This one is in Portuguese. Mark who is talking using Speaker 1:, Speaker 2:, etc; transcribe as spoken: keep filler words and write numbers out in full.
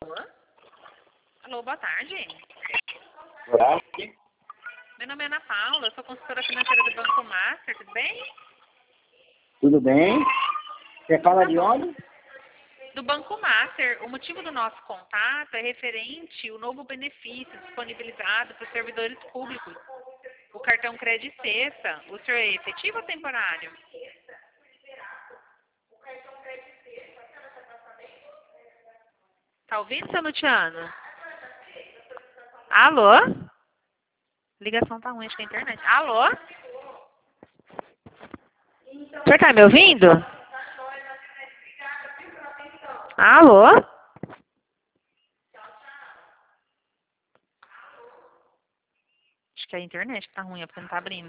Speaker 1: Alô? Alô, boa tarde.
Speaker 2: Olá.
Speaker 1: Meu nome é Ana Paula, eu sou consultora financeira do Banco Master, tudo bem?
Speaker 2: Tudo bem? Você fala de onde?
Speaker 1: Do Banco Master, o motivo do nosso contato é referente ao novo benefício disponibilizado para os servidores públicos. O cartão Crédito Sexta, o senhor é efetivo ou temporário? Tá ouvindo, seu Luciano? Alô? Ligação tá ruim, acho que é a internet. Alô? O senhor tá me ouvindo? Alô? Acho que é a internet que tá ruim, é porque não tá abrindo.